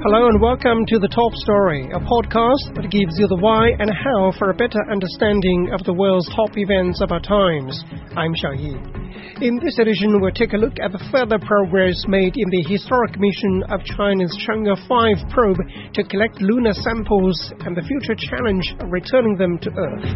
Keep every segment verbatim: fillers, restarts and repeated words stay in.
Hello and welcome to The Top Story, a podcast that gives you the why and how for a better understanding of the world's top events of our times. I'm Xiao Yi. In this edition, we'll take a look at the further progress made in the historic mission of China's Chang'e five probe to collect lunar samples and the future challenge of returning them to Earth.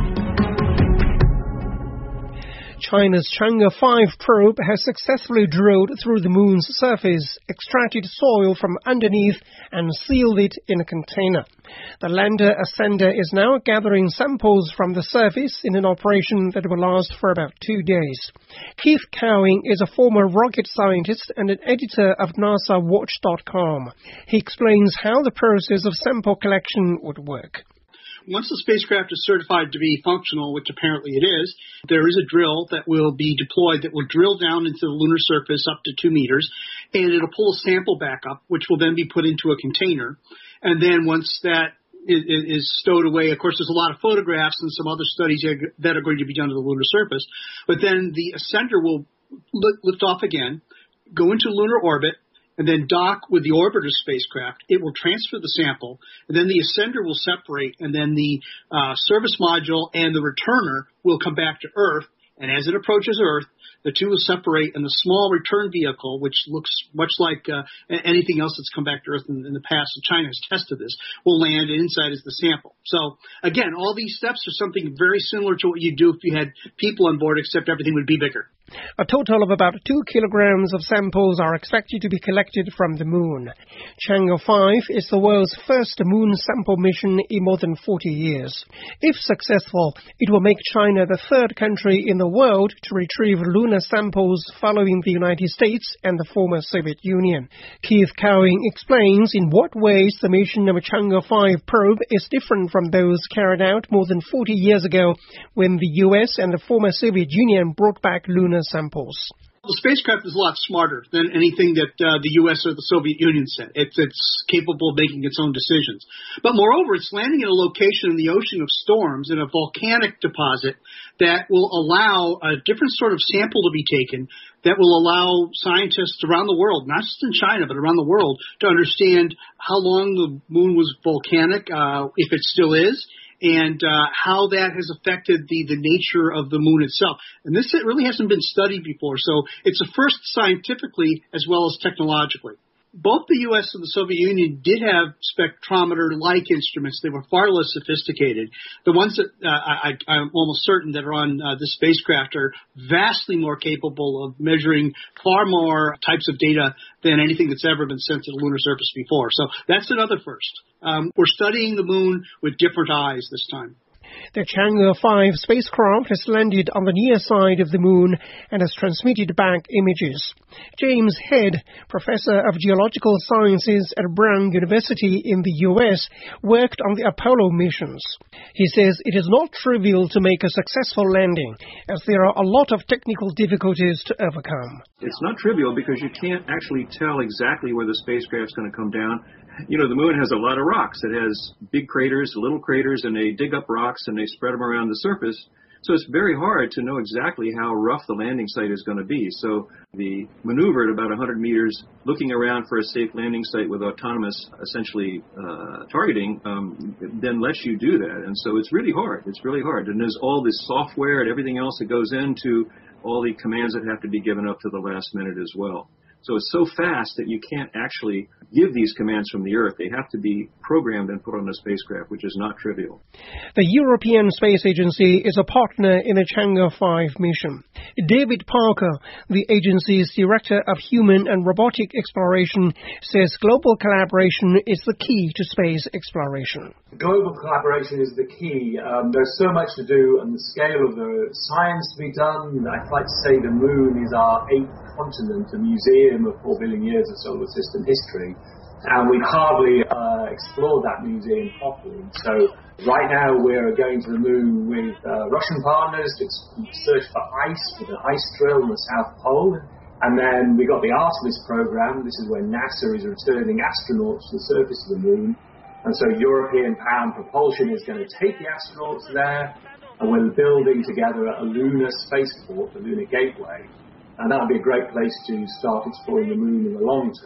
China's Chang'e five probe has successfully drilled through the moon's surface, extracted soil from underneath and sealed it in a container. The lander-ascender is now gathering samples from the surface in an operation that will last for about two days. Keith Cowing is a former rocket scientist and an editor of NASA Watch dot com. He explains how the process of sample collection would work. Once the spacecraft is certified to be functional, which apparently it is, there is a drill that will be deployed that will drill down into the lunar surface up to two meters, and it'll pull a sample back up, which will then be put into a container. And then once that is stowed away, of course, there's a lot of photographs and some other studies that are going to be done to the lunar surface. But then the ascender will lift off again, go into lunar orbit, and then dock with the orbiter spacecraft. It will transfer the sample, and then the ascender will separate, and then the uh, service module and the returner will come back to Earth. And as it approaches Earth, the two will separate, and the small return vehicle, which looks much like uh, anything else that's come back to Earth in, in the past, and China has tested this, will land, and inside is the sample. So, again, all these steps are something very similar to what you'd do if you had people on board, except everything would be bigger. A total of about two kilograms of samples are expected to be collected from the moon. Chang'e five is the world's first moon sample mission in more than forty years. If successful, it will make China the third country in the world to retrieve lunar samples following the United States and the former Soviet Union. Keith Cowing explains in what ways the mission of a Chang'e five probe is different from those carried out more than forty years ago when the U S and the former Soviet Union brought back lunar samples. The spacecraft is a lot smarter than anything that uh, the U S or the Soviet Union said. It's, it's capable of making its own decisions. But moreover, it's landing in a location in the ocean of storms in a volcanic deposit that will allow a different sort of sample to be taken that will allow scientists around the world, not just in China, but around the world, to understand how long the moon was volcanic, uh, if it still is, and uh, how that has affected the, the nature of the moon itself. And this it really hasn't been studied before, so it's a first scientifically as well as technologically. Both the U S and the Soviet Union did have spectrometer-like instruments. They were far less sophisticated. The ones that uh, I, I'm almost certain that are on uh, this spacecraft are vastly more capable of measuring far more types of data than anything that's ever been sent to the lunar surface before. So that's another first. Um, we're studying the moon with different eyes this time. The Chang'e five spacecraft has landed on the near side of the moon and has transmitted back images. James Head, professor of geological sciences at Brown University in the U S, worked on the Apollo missions. He says it is not trivial to make a successful landing, as there are a lot of technical difficulties to overcome. It's not trivial because you can't actually tell exactly where the spacecraft's going to come down. You know, the moon has a lot of rocks. It has big craters, little craters, and they dig up rocks and they spread them around the surface. So it's very hard to know exactly how rough the landing site is going to be. So the maneuver at about one hundred meters, looking around for a safe landing site with autonomous, essentially, uh, targeting, um, then lets you do that. And so it's really hard. It's really hard. And there's all this software and everything else that goes into all the commands that have to be given up to the last minute as well. So it's so fast that you can't actually give these commands from the Earth. They have to be programmed and put on a spacecraft, which is not trivial. The European Space Agency is a partner in the Chang'e five mission. David Parker, the agency's Director of Human and Robotic Exploration, says global collaboration is the key to space exploration. Global collaboration is the key. Um, there's so much to do, and the scale of the science to be done. I'd like to say the moon is our eighth continent, a museum of four billion years of solar system history, and we've hardly uh, explored that museum properly. So right now we're going to the moon with uh, Russian partners to search for ice with an ice drill in the South Pole, and then we got the Artemis program. This is where NASA is returning astronauts to the surface of the moon, and so European Power and Propulsion is going to take the astronauts there, and we're building together a lunar spaceport, the Lunar Gateway. And that would be a great place to start exploring the moon in the long term.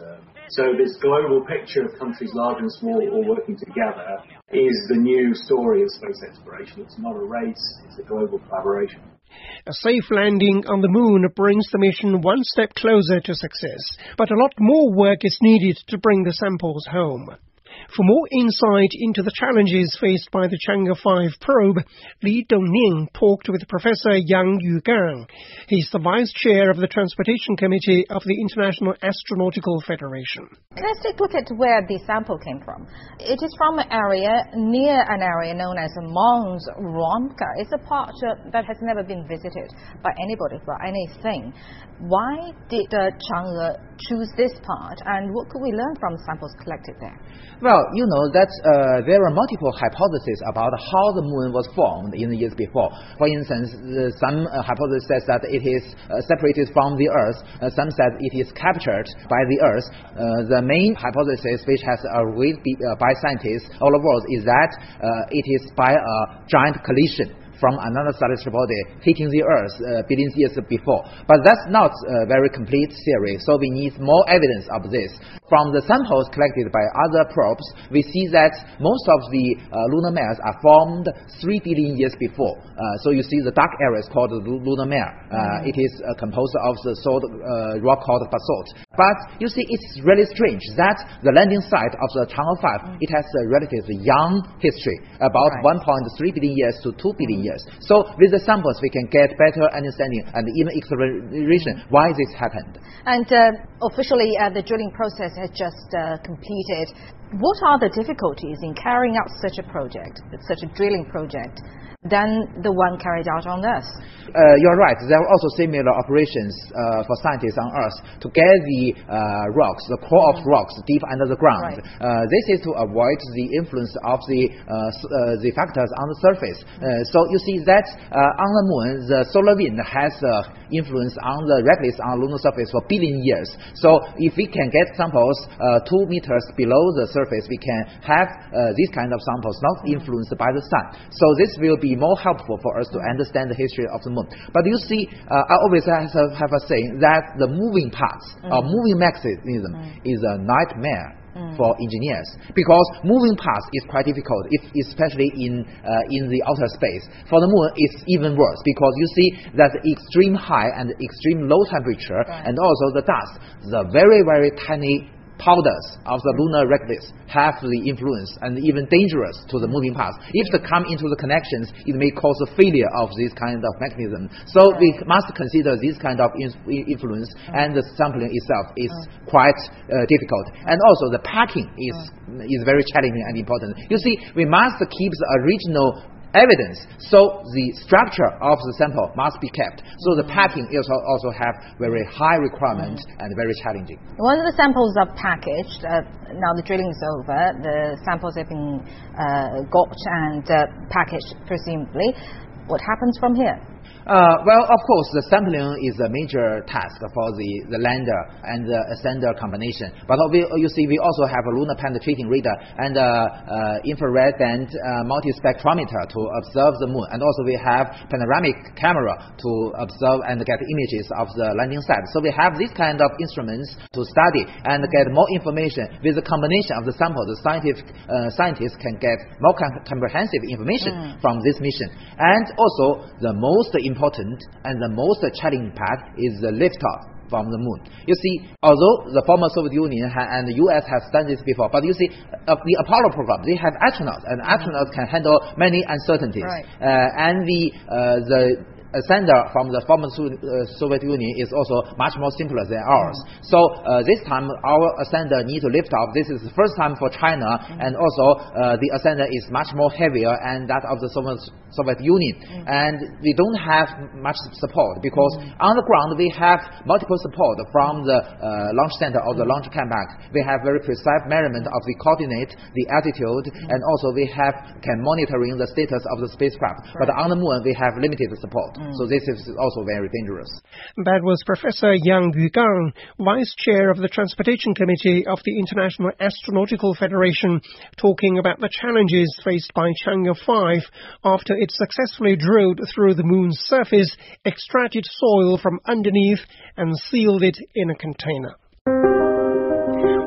So this global picture of countries large and small all working together is the new story of space exploration. It's not a race, it's a global collaboration. A safe landing on the moon brings the mission one step closer to success, but a lot more work is needed to bring the samples home. For more insight into the challenges faced by the Chang'e five probe, Li Dongning talked with Professor Yang Yugang. He's the Vice Chair of the Transportation Committee of the International Astronautical Federation. Let's take a look at where the sample came from. It is from an area near an area known as Mons Rompka. It's a part that has never been visited by anybody for anything. Why did uh, Chang'e choose this part, and what could we learn from samples collected there? Well, you know that uh, there are multiple hypotheses about how the moon was formed in the years before. For instance, uh, some uh, hypothesis says that it is uh, separated from the Earth. Uh, some said it is captured by the Earth. Uh, the main hypothesis, which has agreed uh, by scientists all over the world, is that uh, it is by a giant collision from another celestial body hitting the Earth uh, billions years before. But that's not a very complete theory, so we need more evidence of this. From the samples collected by other probes, we see that most of the uh, lunar mares are formed three billion years before. Uh, so you see the dark area is called the lunar mare. Uh, mm-hmm. It is uh, composed of the salt, uh, rock called basalt. But you see, it's really strange that the landing site of the Chang'e five, mm-hmm. it has a relatively young history, about right. one point three billion years to two billion years. So with the samples, we can get better understanding and even exploration why this happened. And uh, officially, uh, the drilling process has just uh, completed. What are the difficulties in carrying out such a project, such a drilling project, than the one carried out on Earth? Uh, you're right. There are also similar operations uh, for scientists on Earth to get the uh, rocks, the core of rocks, deep under the ground. Right. Uh, this is to avoid the influence of the uh, uh, the factors on the surface. Uh, so you see that uh, on the moon, the solar wind has uh, influence on the reckless on the lunar surface for billion years. So if we can get samples uh, two meters below the surface, we can have uh, these kind of samples not influenced by the sun. So this will be more helpful for us to understand the history of the moon. But you see, uh, I always have a, have a saying that the moving parts mm. or moving mechanism mm. is a nightmare mm. for engineers, because moving parts is quite difficult, if, especially in uh, in the outer space. For the moon, it's even worse, because you see that the extreme high and extreme low temperature right. and also the dust, the very, very tiny powders of the lunar reckless have the influence and even dangerous to the moving parts. If they come into the connections, it may cause a failure of this kind of mechanism. So we must consider this kind of influence, and the sampling itself is quite uh, difficult. And also the packing is is very challenging and important. You see, we must keep the original evidence, so the structure of the sample must be kept. So the packing also also have very high requirement mm. and very challenging. Once the samples are packaged, uh, now the drilling is over, the samples have been uh, got and uh, packaged presumably. What happens from here? Uh, well, of course, the sampling is a major task for the, the lander and the ascender combination. But we, you see, we also have a lunar penetrating radar and uh, uh, infrared band uh, multispectrometer to observe the moon. And also we have panoramic camera to observe and get images of the landing site. So we have these kind of instruments to study and get more information. With the combination of the sample, the scientific uh, scientists can get more com- comprehensive information mm. from this mission. And also, the most important and the most challenging part is the liftoff from the moon. You see, although the former Soviet Union ha- and the U S has done this before, but you see, uh, the Apollo program, they have astronauts, and astronauts can handle many uncertainties. Right. Uh, and the uh, the ascender from the former Soviet Union is also much more simpler than ours. Mm-hmm. So uh, this time our ascender need to lift off. This is the first time for China, mm-hmm. and also uh, the ascender is much more heavier and that of the Soviet, Soviet Union. Mm-hmm. And we don't have much support, because mm-hmm. on the ground we have multiple support from the uh, launch center or the mm-hmm. launch campus. We have very precise measurement of the coordinate, the altitude, mm-hmm. and also we have can monitoring the status of the spacecraft. Right. But on the moon we have limited support. So this is also very dangerous. That was Professor Yang Yugang, Vice Chair of the Transportation Committee of the International Astronautical Federation, talking about the challenges faced by Chang'e five after it successfully drilled through the moon's surface, extracted soil from underneath, and sealed it in a container.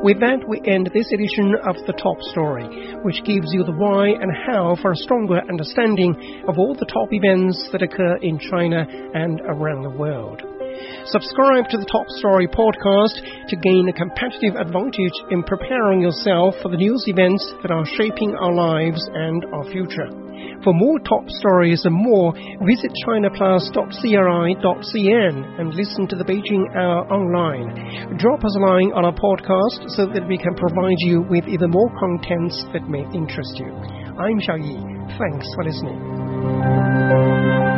With that, we end this edition of The Top Story, which gives you the why and how for a stronger understanding of all the top events that occur in China and around the world. Subscribe to the Top Story podcast to gain a competitive advantage in preparing yourself for the news events that are shaping our lives and our future. For more top stories and more, visit china plus dot c r i dot c n and listen to the Beijing Hour online. Drop us a line on our podcast so that we can provide you with even more contents that may interest you. I'm Xiao Yi. Thanks for listening.